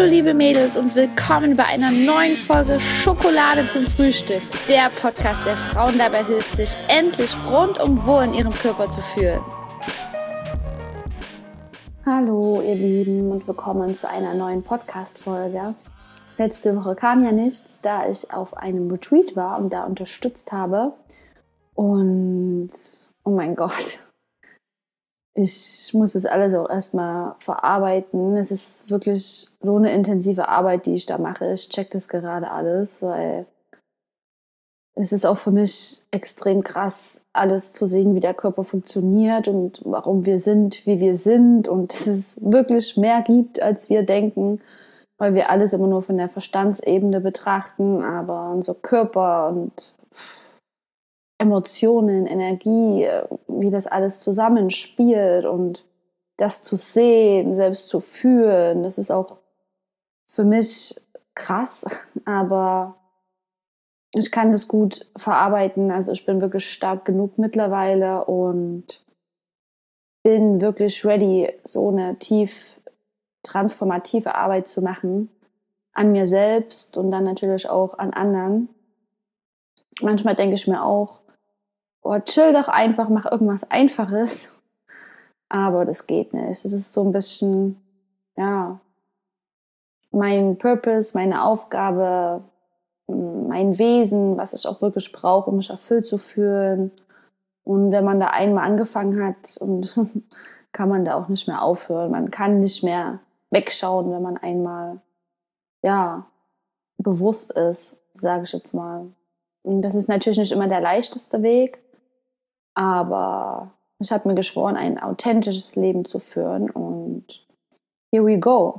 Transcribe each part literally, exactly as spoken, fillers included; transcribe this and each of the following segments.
Hallo liebe Mädels und willkommen bei einer neuen Folge Schokolade zum Frühstück. Der Podcast, der Frauen dabei hilft, sich endlich rundum wohl in ihrem Körper zu fühlen. Hallo ihr Lieben und willkommen zu einer neuen Podcast-Folge. Letzte Woche kam ja nichts, da ich auf einem Retreat war und da unterstützt habe. Und oh mein Gott, ich muss das alles auch erstmal verarbeiten. Es ist wirklich so eine intensive Arbeit, die ich da mache. Ich check das gerade alles, weil es ist auch für mich extrem krass, alles zu sehen, wie der Körper funktioniert und warum wir sind, wie wir sind. Und dass es wirklich mehr gibt, als wir denken, weil wir alles immer nur von der Verstandsebene betrachten. Aber unser Körper und Emotionen, Energie, wie das alles zusammenspielt und das zu sehen, selbst zu fühlen, das ist auch für mich krass, aber ich kann das gut verarbeiten. Also ich bin wirklich stark genug mittlerweile und bin wirklich ready, so eine tief transformative Arbeit zu machen an mir selbst und dann natürlich auch an anderen. Manchmal denke ich mir auch, oh, chill doch einfach, mach irgendwas Einfaches. Aber das geht nicht. Das ist so ein bisschen, ja, mein Purpose, meine Aufgabe, mein Wesen, was ich auch wirklich brauche, um mich erfüllt zu fühlen. Und wenn man da einmal angefangen hat, und kann man da auch nicht mehr aufhören. Man kann nicht mehr wegschauen, wenn man einmal, ja, bewusst ist, sage ich jetzt mal. Und das ist natürlich nicht immer der leichteste Weg. Aber ich habe mir geschworen, ein authentisches Leben zu führen und here we go.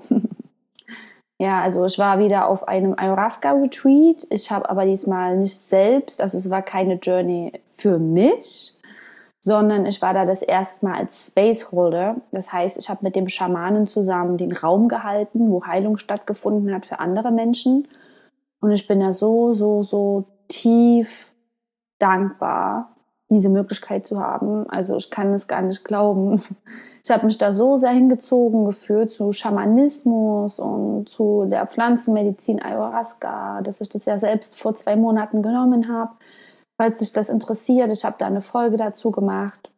Ja, also ich war wieder auf einem Ayahuasca-Retreat. Ich habe aber diesmal nicht selbst, also es war keine Journey für mich, sondern ich war da das erste Mal als Spaceholder. Das heißt, ich habe mit dem Schamanen zusammen den Raum gehalten, wo Heilung stattgefunden hat für andere Menschen. Und ich bin da so, so, so tief dankbar, diese Möglichkeit zu haben. Also ich kann es gar nicht glauben. Ich habe mich da so sehr hingezogen gefühlt zu Schamanismus und zu der Pflanzenmedizin Ayahuasca, dass ich das ja selbst vor zwei Monaten genommen habe. Falls dich das interessiert, ich habe da eine Folge dazu gemacht.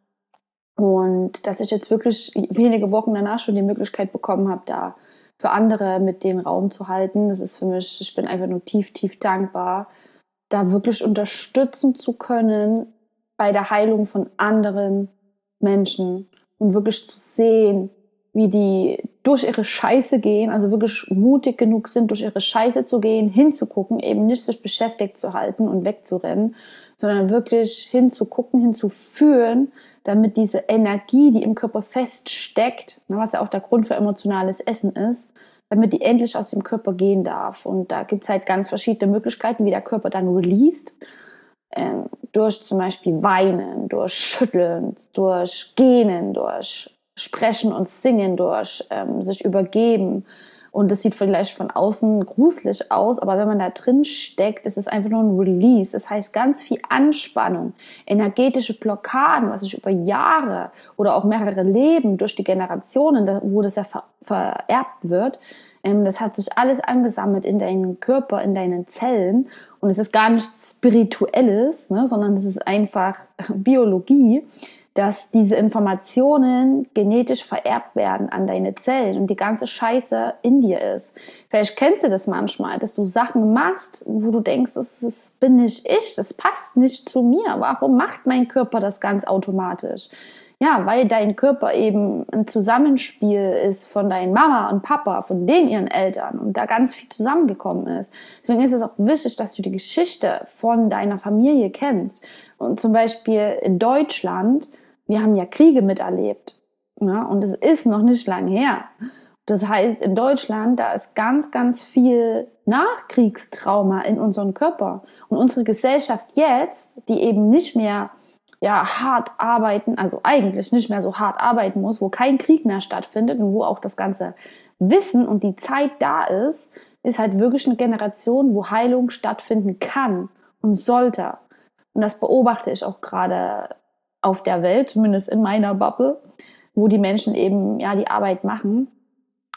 Und dass ich jetzt wirklich wenige Wochen danach schon die Möglichkeit bekommen habe, da für andere mit den Raum zu halten. Das ist für mich, ich bin einfach nur tief, tief dankbar, da wirklich unterstützen zu können bei der Heilung von anderen Menschen und wirklich zu sehen, wie die durch ihre Scheiße gehen, also wirklich mutig genug sind, durch ihre Scheiße zu gehen, hinzugucken, eben nicht sich beschäftigt zu halten und wegzurennen, sondern wirklich hinzugucken, hinzufühlen, damit diese Energie, die im Körper feststeckt, was ja auch der Grund für emotionales Essen ist, damit die endlich aus dem Körper gehen darf. Und da gibt es halt ganz verschiedene Möglichkeiten, wie der Körper dann released. Ähm, durch zum Beispiel Weinen, durch Schütteln, durch Gähnen, durch Sprechen und Singen, durch ähm, sich übergeben. Und das sieht vielleicht von außen gruselig aus, aber wenn man da drin steckt, ist es einfach nur ein Release. Das heißt, ganz viel Anspannung, energetische Blockaden, was sich über Jahre oder auch mehrere Leben durch die Generationen, wo das ja ver- vererbt wird, ähm, das hat sich alles angesammelt in deinem Körper, in deinen Zellen. Und es ist gar nichts Spirituelles, ne, sondern es ist einfach Biologie, dass diese Informationen genetisch vererbt werden an deine Zellen und die ganze Scheiße in dir ist. Vielleicht kennst du das manchmal, dass du Sachen machst, wo du denkst, das, das bin nicht ich, das passt nicht zu mir. Warum macht mein Körper das ganz automatisch? Ja, weil dein Körper eben ein Zusammenspiel ist von deinen Mama und Papa, von den ihren Eltern und da ganz viel zusammengekommen ist. Deswegen ist es auch wichtig, dass du die Geschichte von deiner Familie kennst. Und zum Beispiel in Deutschland, wir haben ja Kriege miterlebt, ja, und es ist noch nicht lang her. Das heißt, in Deutschland, da ist ganz, ganz viel Nachkriegstrauma in unserem Körper. Und unsere Gesellschaft jetzt, die eben nicht mehr ja, hart arbeiten, also eigentlich nicht mehr so hart arbeiten muss, wo kein Krieg mehr stattfindet und wo auch das ganze Wissen und die Zeit da ist, ist halt wirklich eine Generation, wo Heilung stattfinden kann und sollte. Und das beobachte ich auch gerade auf der Welt, zumindest in meiner Bubble, wo die Menschen eben ja die Arbeit machen.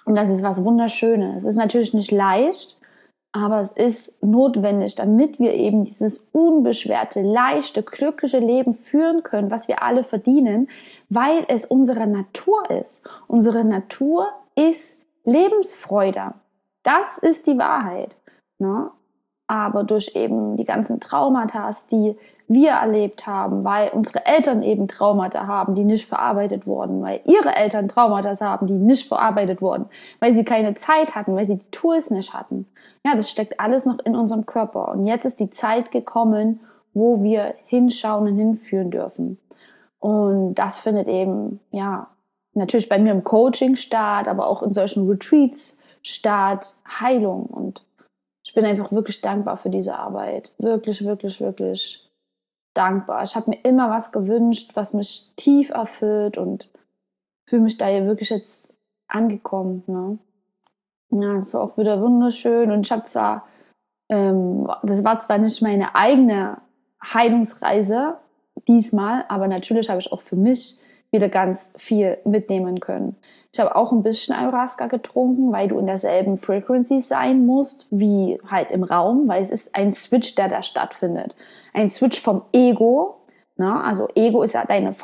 Und das ist was Wunderschönes. Es ist natürlich nicht leicht, aber es ist notwendig, damit wir eben dieses unbeschwerte, leichte, glückliche Leben führen können, was wir alle verdienen, weil es unsere Natur ist. Unsere Natur ist Lebensfreude. Das ist die Wahrheit. Ne? Aber durch eben die ganzen Traumata, die wir erlebt haben, weil unsere Eltern eben Traumata haben, die nicht verarbeitet wurden, weil ihre Eltern Traumata haben, die nicht verarbeitet wurden, weil sie keine Zeit hatten, weil sie die Tools nicht hatten. Ja, das steckt alles noch in unserem Körper. Und jetzt ist die Zeit gekommen, wo wir hinschauen und hinführen dürfen. Und das findet eben, ja, natürlich bei mir im Coaching statt, aber auch in solchen Retreats statt, Heilung. Und ich bin einfach wirklich dankbar für diese Arbeit. Wirklich, wirklich, wirklich dankbar. Ich habe mir immer was gewünscht, was mich tief erfüllt und fühle mich da hier wirklich jetzt angekommen. Ne? Ja, das war auch wieder wunderschön. Und ich habe zwar, ähm, das war zwar nicht meine eigene Heilungsreise diesmal, aber natürlich habe ich auch für mich wieder ganz viel mitnehmen können. Ich habe auch ein bisschen Ayahuasca getrunken, weil du in derselben Frequency sein musst, wie halt im Raum, weil es ist ein Switch, der da stattfindet. Ein Switch vom Ego, ne? Also Ego ist ja deine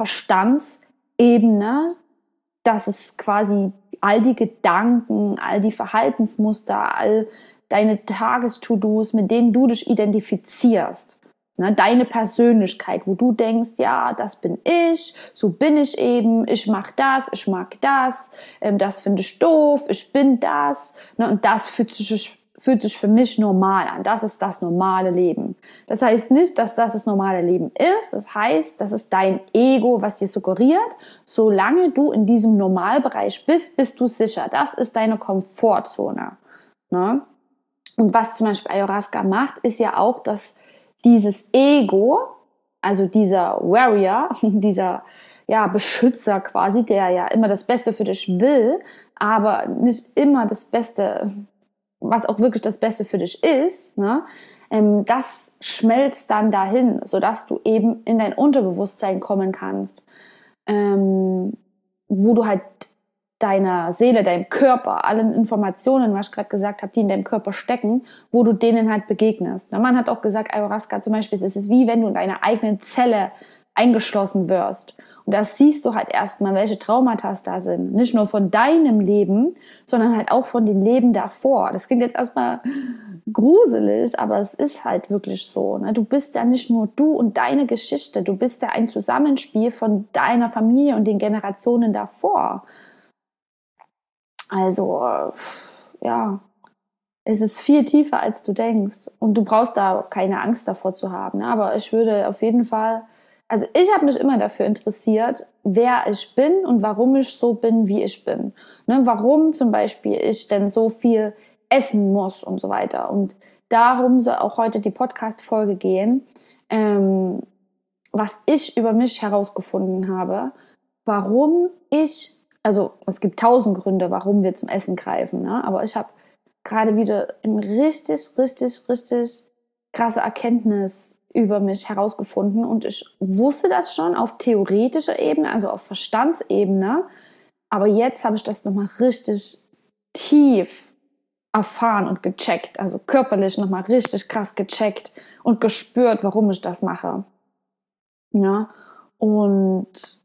Verstandsebene, das ist quasi all die Gedanken, all die Verhaltensmuster, all deine Tages-To-Dos, mit denen du dich identifizierst. Ne, deine Persönlichkeit, wo du denkst, ja, das bin ich, so bin ich eben, ich mag das, ich mag das, ähm, das finde ich doof, ich bin das. Ne, und das fühlt sich, fühlt sich für mich normal an. Das ist das normale Leben. Das heißt nicht, dass das das normale Leben ist. Das heißt, das ist dein Ego, was dir suggeriert, solange du in diesem Normalbereich bist, bist du sicher. Das ist deine Komfortzone. Ne? Und was zum Beispiel Ayahuasca macht, ist ja auch, dass dieses Ego, also dieser Warrior, dieser ja, Beschützer quasi, der ja immer das Beste für dich will, aber nicht immer das Beste, was auch wirklich das Beste für dich ist, ne? ähm, das schmelzt dann dahin, sodass du eben in dein Unterbewusstsein kommen kannst, ähm, wo du halt deiner Seele, deinem Körper, allen Informationen, was ich gerade gesagt habe, die in deinem Körper stecken, wo du denen halt begegnest. Der Mann hat auch gesagt, Ayahuasca zum Beispiel, es ist wie wenn du in deiner eigenen Zelle eingeschlossen wirst. Und da siehst du halt erstmal, welche Traumata da sind. Nicht nur von deinem Leben, sondern halt auch von den Leben davor. Das klingt jetzt erstmal gruselig, aber es ist halt wirklich so. Ne? Du bist ja nicht nur du und deine Geschichte, du bist ja ein Zusammenspiel von deiner Familie und den Generationen davor. Also, ja, es ist viel tiefer, als du denkst. Und du brauchst da keine Angst davor zu haben. Ne? Aber ich würde auf jeden Fall, also ich habe mich immer dafür interessiert, wer ich bin und warum ich so bin, wie ich bin. Ne? Warum zum Beispiel ich denn so viel essen muss und so weiter. Und darum soll auch heute die Podcast-Folge gehen, ähm, was ich über mich herausgefunden habe, warum ich Also es gibt tausend Gründe, warum wir zum Essen greifen, ne? Aber ich habe gerade wieder eine richtig, richtig, richtig krasse Erkenntnis über mich herausgefunden und ich wusste das schon auf theoretischer Ebene, also auf Verstandsebene, aber jetzt habe ich das nochmal richtig tief erfahren und gecheckt, also körperlich nochmal richtig krass gecheckt und gespürt, warum ich das mache. Ja, und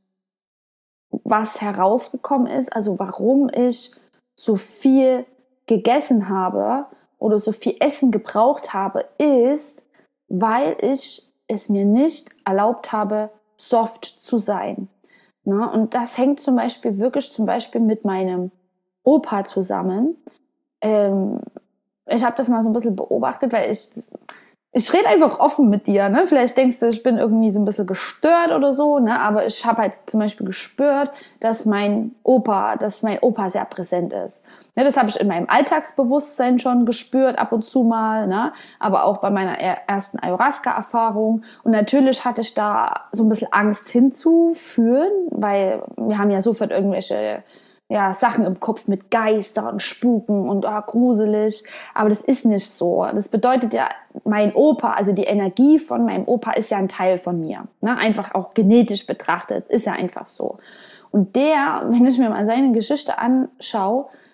was herausgekommen ist, also warum ich so viel gegessen habe oder so viel Essen gebraucht habe, ist, weil ich es mir nicht erlaubt habe, soft zu sein. Ne? Und das hängt zum Beispiel wirklich zum Beispiel mit meinem Opa zusammen. Ähm, ich habe das mal so ein bisschen beobachtet, weil ich Ich rede einfach offen mit dir, ne? Vielleicht denkst du, ich bin irgendwie so ein bisschen gestört oder so, ne? Aber ich habe halt zum Beispiel gespürt, dass mein Opa, dass mein Opa sehr präsent ist. Ne, das habe ich in meinem Alltagsbewusstsein schon gespürt, ab und zu mal, ne? Aber auch bei meiner ersten Ayahuasca-Erfahrung. Und natürlich hatte ich da so ein bisschen Angst hinzuführen, weil wir haben ja sofort irgendwelche ja, Sachen im Kopf mit Geistern, Spuken und oh, gruselig. Aber das ist nicht so. Das bedeutet ja, mein Opa, also die Energie von meinem Opa ist ja ein Teil von mir. Ne? Einfach auch genetisch betrachtet, ist ja einfach so. Und der, wenn ich mir mal seine Geschichte anschaue,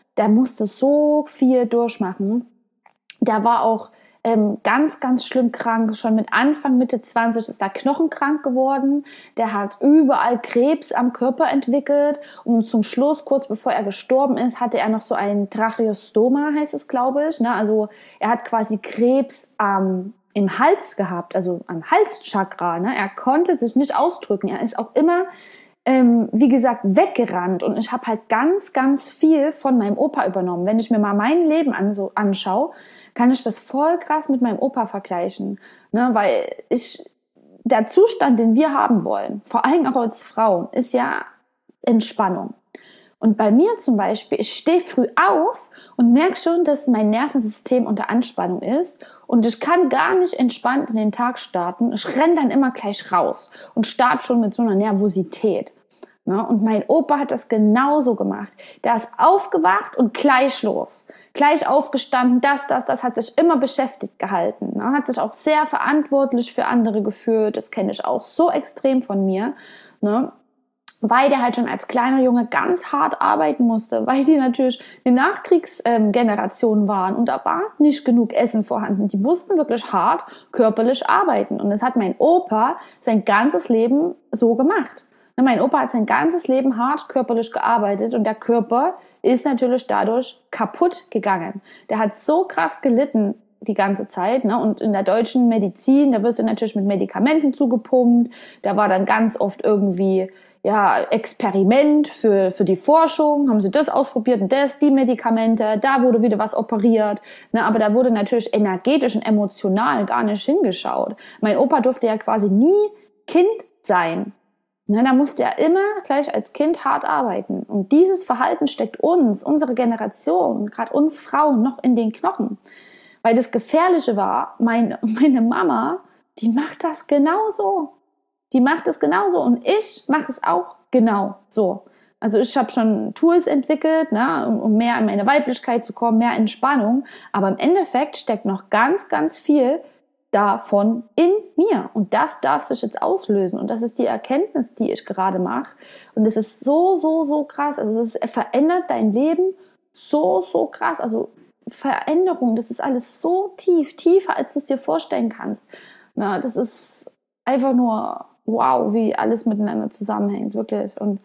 der musste so viel durchmachen. Der war auch ähm, ganz, ganz schlimm krank. Schon mit Anfang, Mitte zwanzig ist er knochenkrank geworden. Der hat überall Krebs am Körper entwickelt. Und zum Schluss, kurz bevor er gestorben ist, hatte er noch so ein Tracheostoma, heißt es, glaube ich. Ne? Also er hat quasi Krebs ähm, im Hals gehabt, also am Halschakra. Ne? Er konnte sich nicht ausdrücken. Er ist auch immer, ähm, wie gesagt, weggerannt. Und ich habe halt ganz, ganz viel von meinem Opa übernommen. Wenn ich mir mal mein Leben an, so anschaue, kann ich das voll krass mit meinem Opa vergleichen. Ne? Weil ich, der Zustand, den wir haben wollen, vor allem auch als Frauen, ist ja Entspannung. Und bei mir zum Beispiel, ich stehe früh auf und merke schon, dass mein Nervensystem unter Anspannung ist und ich kann gar nicht entspannt in den Tag starten. Ich renne dann immer gleich raus und starte schon mit so einer Nervosität. Ne? Und mein Opa hat das genauso gemacht. Der ist aufgewacht und gleich los. Gleich aufgestanden, das, das, das, hat sich immer beschäftigt gehalten. Ne? Hat sich auch sehr verantwortlich für andere gefühlt. Das kenne ich auch so extrem von mir. Ne? Weil der halt schon als kleiner Junge ganz hart arbeiten musste, weil die natürlich eine Nachkriegsgeneration ähm, waren und da war nicht genug Essen vorhanden. Die mussten wirklich hart körperlich arbeiten und das hat mein Opa sein ganzes Leben so gemacht. Und mein Opa hat sein ganzes Leben hart körperlich gearbeitet und der Körper ist natürlich dadurch kaputt gegangen. Der hat so krass gelitten die ganze Zeit, ne? Und in der deutschen Medizin, da wirst du natürlich mit Medikamenten zugepumpt, da war dann ganz oft irgendwie ja, Experiment für, für die Forschung, haben sie das ausprobiert und das, die Medikamente, da wurde wieder was operiert, ne, aber da wurde natürlich energetisch und emotional gar nicht hingeschaut. Mein Opa durfte ja quasi nie Kind sein. Ne, da musste er immer gleich als Kind hart arbeiten. Und dieses Verhalten steckt uns, unsere Generation, gerade uns Frauen, noch in den Knochen. Weil das Gefährliche war, meine, meine Mama, die macht das genauso. Die macht es genauso und ich mache es auch genau so. Also ich habe schon Tools entwickelt, ne, um, um mehr in meine Weiblichkeit zu kommen, mehr Entspannung. Aber im Endeffekt steckt noch ganz, ganz viel davon in mir. Und das darf sich jetzt auslösen. Und das ist die Erkenntnis, die ich gerade mache. Und es ist so, so, so krass. Also es ist, verändert dein Leben so, so krass. Also Veränderung, das ist alles so tief, tiefer, als du es dir vorstellen kannst. Na, das ist einfach nur wow, wie alles miteinander zusammenhängt, wirklich. Und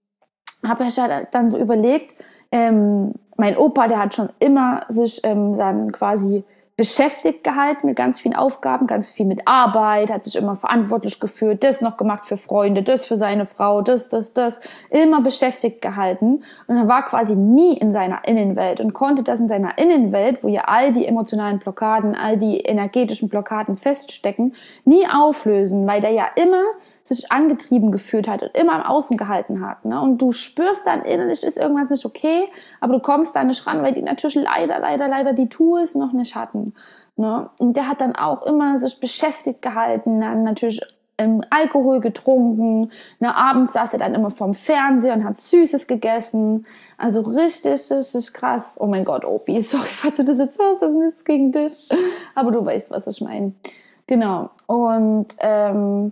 habe ich halt dann so überlegt, ähm, mein Opa, der hat schon immer sich ähm, dann quasi beschäftigt gehalten mit ganz vielen Aufgaben, ganz viel mit Arbeit, hat sich immer verantwortlich gefühlt, das noch gemacht für Freunde, das für seine Frau, das, das, das, immer beschäftigt gehalten und er war quasi nie in seiner Innenwelt und konnte das in seiner Innenwelt, wo ja all die emotionalen Blockaden, all die energetischen Blockaden feststecken, nie auflösen, weil der ja immer sich angetrieben gefühlt hat und immer am Außen gehalten hat. Ne? Und du spürst dann innerlich, ist irgendwas nicht okay, aber du kommst da nicht ran, weil die natürlich leider, leider, leider die Tools noch nicht hatten. Ne? Und der hat dann auch immer sich beschäftigt gehalten, dann natürlich ähm, Alkohol getrunken. Ne? Abends saß er dann immer vorm Fernseher und hat Süßes gegessen. Also richtig, richtig krass. Oh mein Gott, Opi, sorry, falls du das jetzt hörst, das ist nichts gegen dich. Aber du weißt, was ich meine. Genau. Und ähm,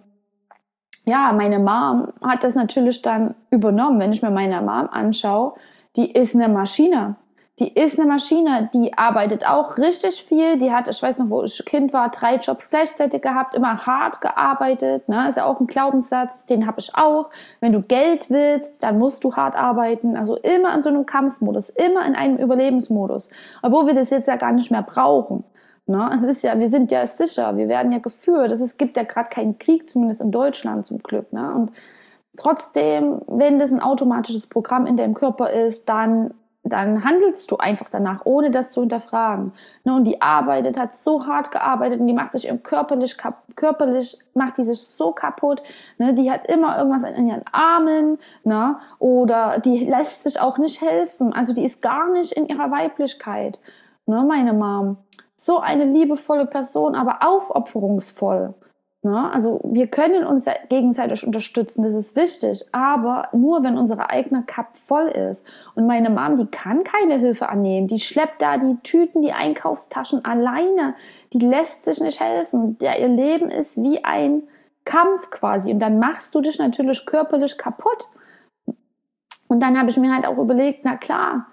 ja, meine Mom hat das natürlich dann übernommen. Wenn ich mir meine Mom anschaue, die ist eine Maschine. Die ist eine Maschine, die arbeitet auch richtig viel. Die hat, ich weiß noch, wo ich Kind war, drei Jobs gleichzeitig gehabt, immer hart gearbeitet. Ne? Ist ja auch ein Glaubenssatz, den habe ich auch. Wenn du Geld willst, dann musst du hart arbeiten. Also immer in so einem Kampfmodus, immer in einem Überlebensmodus. Obwohl wir das jetzt ja gar nicht mehr brauchen. Ne? Es ist ja, wir sind ja sicher, wir werden ja geführt. Es gibt ja gerade keinen Krieg, zumindest in Deutschland zum Glück. Ne? Und trotzdem, wenn das ein automatisches Programm in deinem Körper ist, dann, dann handelst du einfach danach, ohne das zu hinterfragen. Ne? Und die arbeitet, hat so hart gearbeitet und die macht sich körperlich, körperlich macht die sich so kaputt. Ne? Die hat immer irgendwas in ihren Armen, ne? Oder die lässt sich auch nicht helfen. Also die ist gar nicht in ihrer Weiblichkeit. Ne? Meine Mom. So eine liebevolle Person, aber aufopferungsvoll. Ne? Also wir können uns gegenseitig unterstützen, das ist wichtig, aber nur, wenn unsere eigene Cup voll ist. Und meine Mom, die kann keine Hilfe annehmen, die schleppt da die Tüten, die Einkaufstaschen alleine, die lässt sich nicht helfen. Ja, ihr Leben ist wie ein Kampf quasi und dann machst du dich natürlich körperlich kaputt. Und dann habe ich mir halt auch überlegt, na klar,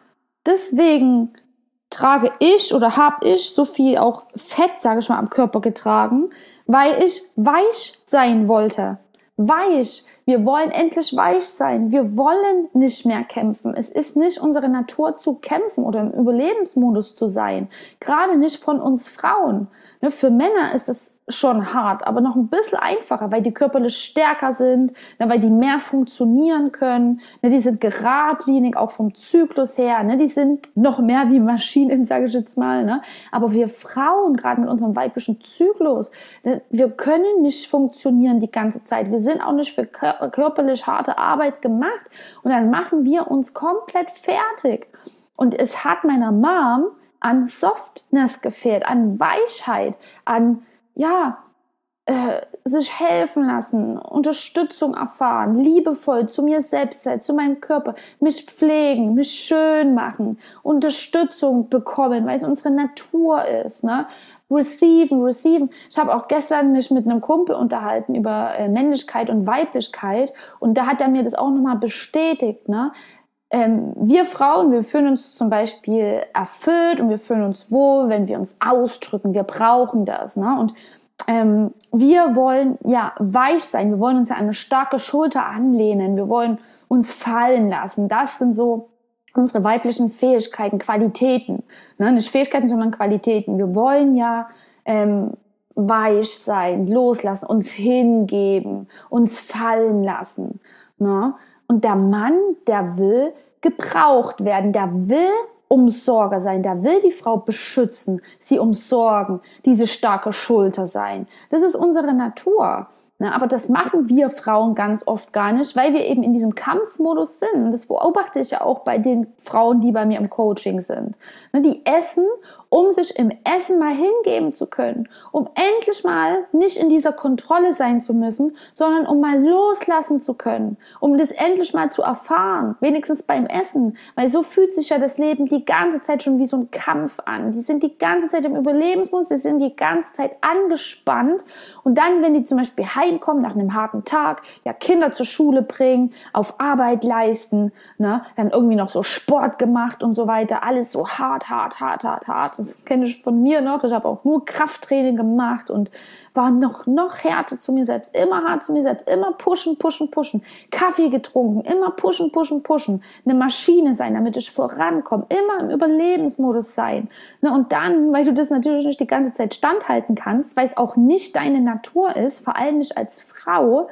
deswegen trage ich oder habe ich so viel auch Fett, sage ich mal, am Körper getragen, weil ich weich sein wollte. Weich. Wir wollen endlich weich sein. Wir wollen nicht mehr kämpfen. Es ist nicht unsere Natur zu kämpfen oder im Überlebensmodus zu sein. Gerade nicht von uns Frauen. Für Männer ist es schon hart, aber noch ein bisschen einfacher, weil die körperlich stärker sind, weil die mehr funktionieren können. Die sind geradlinig, auch vom Zyklus her. Die sind noch mehr wie Maschinen, sage ich jetzt mal. Aber wir Frauen, gerade mit unserem weiblichen Zyklus, wir können nicht funktionieren die ganze Zeit. Wir sind auch nicht für körperlich harte Arbeit gemacht. Und dann machen wir uns komplett fertig. Und es hat meiner Mom an Softness gefehlt, an Weichheit, an ja, äh, sich helfen lassen, Unterstützung erfahren, liebevoll zu mir selbst sein, zu meinem Körper, mich pflegen, mich schön machen, Unterstützung bekommen, weil es unsere Natur ist, ne? Receiven, receiven. Ich habe auch gestern mich mit einem Kumpel unterhalten über äh, Männlichkeit und Weiblichkeit und da hat er mir das auch nochmal bestätigt, ne? Ähm, wir Frauen, wir fühlen uns zum Beispiel erfüllt und wir fühlen uns wohl, wenn wir uns ausdrücken. Wir brauchen das, ne? Und ähm, wir wollen ja weich sein. Wir wollen uns an eine starke Schulter anlehnen. Wir wollen uns fallen lassen. Das sind so unsere weiblichen Fähigkeiten, Qualitäten. Ne? Nicht Fähigkeiten, sondern Qualitäten. Wir wollen ja ähm, weich sein, loslassen, uns hingeben, uns fallen lassen. Ne? Und der Mann, der will gebraucht werden, der will Umsorger sein, der will die Frau beschützen, sie umsorgen, diese starke Schulter sein. Das ist unsere Natur. Aber das machen wir Frauen ganz oft gar nicht, weil wir eben in diesem Kampfmodus sind. Das beobachte ich ja auch bei den Frauen, die bei mir im Coaching sind. Die essen, um sich im Essen mal hingeben zu können, um endlich mal nicht in dieser Kontrolle sein zu müssen, sondern um mal loslassen zu können, um das endlich mal zu erfahren, wenigstens beim Essen, weil so fühlt sich ja das Leben die ganze Zeit schon wie so ein Kampf an. Die sind die ganze Zeit im Überlebensmodus, die sind die ganze Zeit angespannt und dann, wenn die zum Beispiel heimkommen nach einem harten Tag, ja Kinder zur Schule bringen, auf Arbeit leisten, ne, dann irgendwie noch so Sport gemacht und so weiter, alles so hart, hart, hart, hart, hart. Das kenne ich von mir noch. Ich habe auch nur Krafttraining gemacht und war noch, noch härter zu mir selbst, immer hart zu mir selbst, immer pushen, pushen, pushen, Kaffee getrunken, immer pushen, pushen, pushen, eine Maschine sein, damit ich vorankomme, immer im Überlebensmodus sein. Und dann, weil du das natürlich nicht die ganze Zeit standhalten kannst, weil es auch nicht deine Natur ist, vor allem nicht als Frau,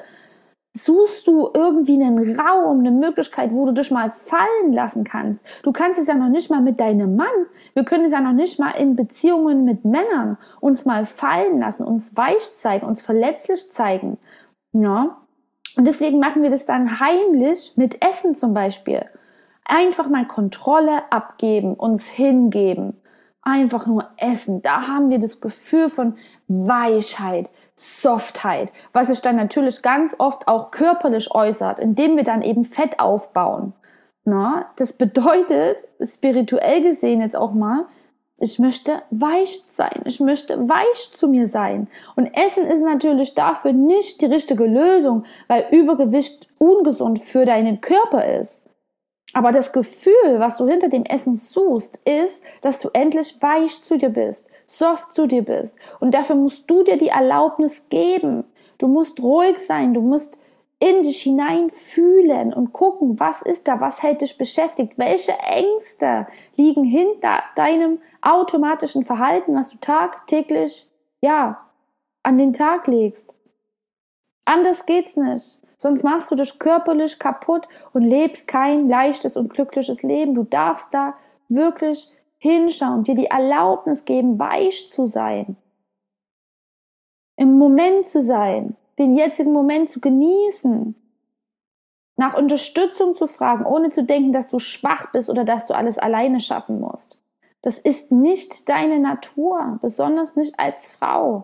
suchst du irgendwie einen Raum, eine Möglichkeit, wo du dich mal fallen lassen kannst. Du kannst es ja noch nicht mal mit deinem Mann. Wir können es ja noch nicht mal in Beziehungen mit Männern uns mal fallen lassen, uns weich zeigen, uns verletzlich zeigen. Ja? Und deswegen machen wir das dann heimlich mit Essen zum Beispiel. Einfach mal Kontrolle abgeben, uns hingeben. Einfach nur essen. Da haben wir das Gefühl von Weichheit, Softheit, was sich dann natürlich ganz oft auch körperlich äußert, indem wir dann eben Fett aufbauen. Na, das bedeutet, spirituell gesehen jetzt auch mal, ich möchte weich sein, ich möchte weich zu mir sein. Und Essen ist natürlich dafür nicht die richtige Lösung, weil Übergewicht ungesund für deinen Körper ist. Aber das Gefühl, was du hinter dem Essen suchst, ist, dass du endlich weich zu dir bist, soft zu dir bist. Und dafür musst du dir die Erlaubnis geben. Du musst ruhig sein, du musst in dich hinein fühlen und gucken, was ist da, was hält dich beschäftigt, welche Ängste liegen hinter deinem automatischen Verhalten, was du tagtäglich, ja, an den Tag legst. Anders geht's nicht. Sonst machst du dich körperlich kaputt und lebst kein leichtes und glückliches Leben. Du darfst da wirklich hinschauen, dir die Erlaubnis geben, weich zu sein. Im Moment zu sein, den jetzigen Moment zu genießen. Nach Unterstützung zu fragen, ohne zu denken, dass du schwach bist oder dass du alles alleine schaffen musst. Das ist nicht deine Natur, besonders nicht als Frau.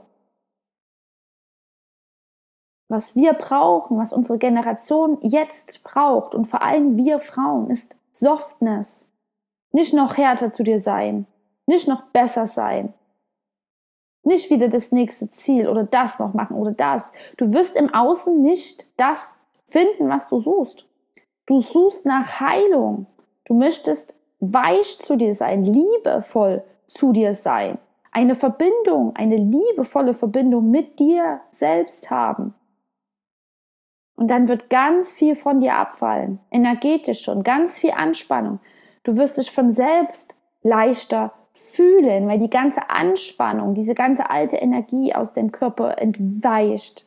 Was wir brauchen, was unsere Generation jetzt braucht und vor allem wir Frauen, ist Softness. Nicht noch härter zu dir sein, nicht noch besser sein, nicht wieder das nächste Ziel oder das noch machen oder das. Du wirst im Außen nicht das finden, was du suchst. Du suchst nach Heilung. Du möchtest weich zu dir sein, liebevoll zu dir sein, eine Verbindung, eine liebevolle Verbindung mit dir selbst haben. Und dann wird ganz viel von dir abfallen, energetisch schon, ganz viel Anspannung. Du wirst dich von selbst leichter fühlen, weil die ganze Anspannung, diese ganze alte Energie aus dem Körper entweicht.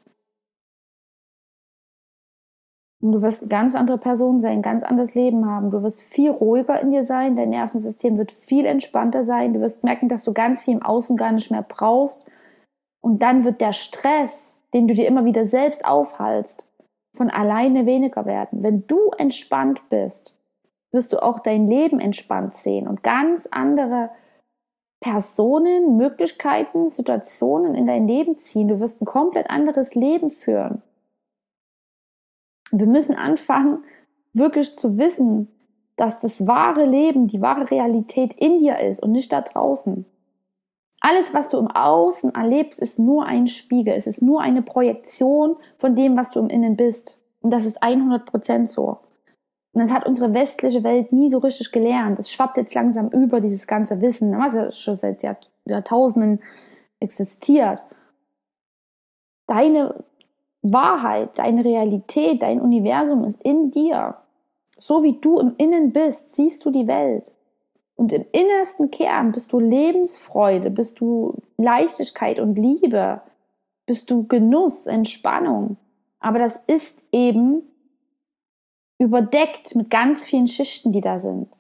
Und du wirst eine ganz andere Person sein, ein ganz anderes Leben haben. Du wirst viel ruhiger in dir sein, dein Nervensystem wird viel entspannter sein. Du wirst merken, dass du ganz viel im Außen gar nicht mehr brauchst. Und dann wird der Stress, den du dir immer wieder selbst aufhalst, von alleine weniger werden. Wenn du entspannt bist, wirst du auch dein Leben entspannt sehen und ganz andere Personen, Möglichkeiten, Situationen in dein Leben ziehen. Du wirst ein komplett anderes Leben führen. Wir müssen anfangen, wirklich zu wissen, dass das wahre Leben, die wahre Realität in dir ist und nicht da draußen. Alles, was du im Außen erlebst, ist nur ein Spiegel. Es ist nur eine Projektion von dem, was du im Innen bist. Und das ist hundert Prozent so. Und das hat unsere westliche Welt nie so richtig gelernt. Es schwappt jetzt langsam über, dieses ganze Wissen, was ja schon seit Jahr, Jahrtausenden existiert. Deine Wahrheit, deine Realität, dein Universum ist in dir. So wie du im Innen bist, siehst du die Welt. Und im innersten Kern bist du Lebensfreude, bist du Leichtigkeit und Liebe, bist du Genuss, Entspannung. Aber das ist eben überdeckt mit ganz vielen Schichten, die da sind.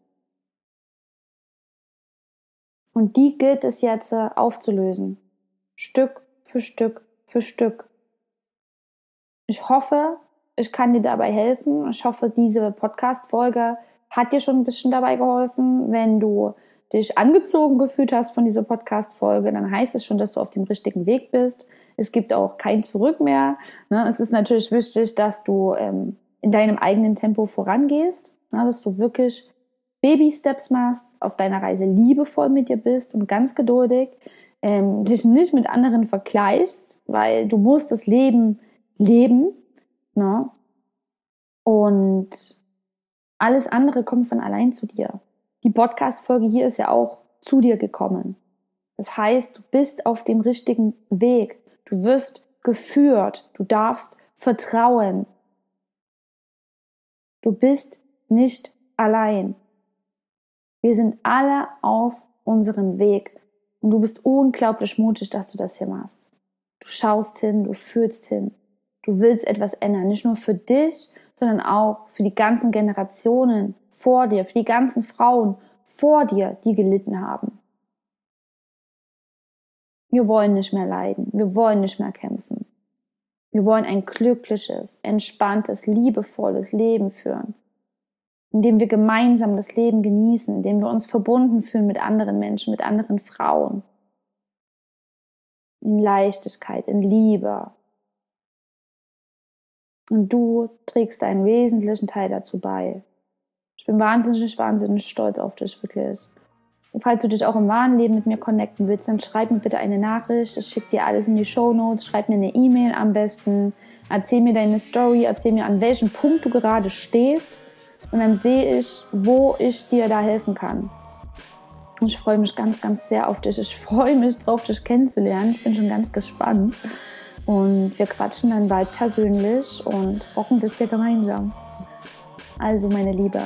Und die gilt es jetzt aufzulösen. Stück für Stück für Stück. Ich hoffe, ich kann dir dabei helfen. Ich hoffe, diese Podcast-Folge hat dir schon ein bisschen dabei geholfen. Wenn du dich angezogen gefühlt hast von dieser Podcast-Folge, dann heißt es schon, dass du auf dem richtigen Weg bist. Es gibt auch kein Zurück mehr. Es ist natürlich wichtig, dass du ähm, in deinem eigenen Tempo vorangehst, dass du wirklich Baby-Steps machst, auf deiner Reise liebevoll mit dir bist und ganz geduldig, ähm, dich nicht mit anderen vergleichst, weil du musst das Leben leben, ne? Und alles andere kommt von allein zu dir. Die Podcast-Folge hier ist ja auch zu dir gekommen. Das heißt, du bist auf dem richtigen Weg. Du wirst geführt. Du darfst vertrauen. Du bist nicht allein. Wir sind alle auf unserem Weg. Und du bist unglaublich mutig, dass du das hier machst. Du schaust hin, du fühlst hin. Du willst etwas ändern. Nicht nur für dich, sondern auch für die ganzen Generationen vor dir, für die ganzen Frauen vor dir, die gelitten haben. Wir wollen nicht mehr leiden. Wir wollen nicht mehr kämpfen. Wir wollen ein glückliches, entspanntes, liebevolles Leben führen, in dem wir gemeinsam das Leben genießen, in dem wir uns verbunden fühlen mit anderen Menschen, mit anderen Frauen. In Leichtigkeit, in Liebe. Und du trägst einen wesentlichen Teil dazu bei. Ich bin wahnsinnig, wahnsinnig stolz auf dich, wirklich. Und falls du dich auch im wahren Leben mit mir connecten willst, dann schreib mir bitte eine Nachricht. Ich schicke dir alles in die Shownotes. Schreib mir eine E-Mail am besten. Erzähl mir deine Story. Erzähl mir, an welchem Punkt du gerade stehst. Und dann sehe ich, wo ich dir da helfen kann. Und ich freue mich ganz, ganz sehr auf dich. Ich freue mich drauf, dich kennenzulernen. Ich bin schon ganz gespannt. Und wir quatschen dann bald persönlich und rocken das hier gemeinsam. Also, meine Liebe,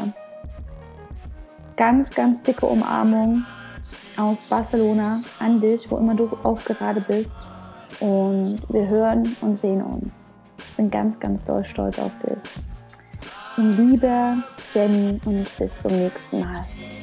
ganz, ganz dicke Umarmung aus Barcelona an dich, wo immer du auch gerade bist. Und wir hören und sehen uns. Ich bin ganz, ganz doll stolz auf dich. In Liebe, Jenny, und bis zum nächsten Mal.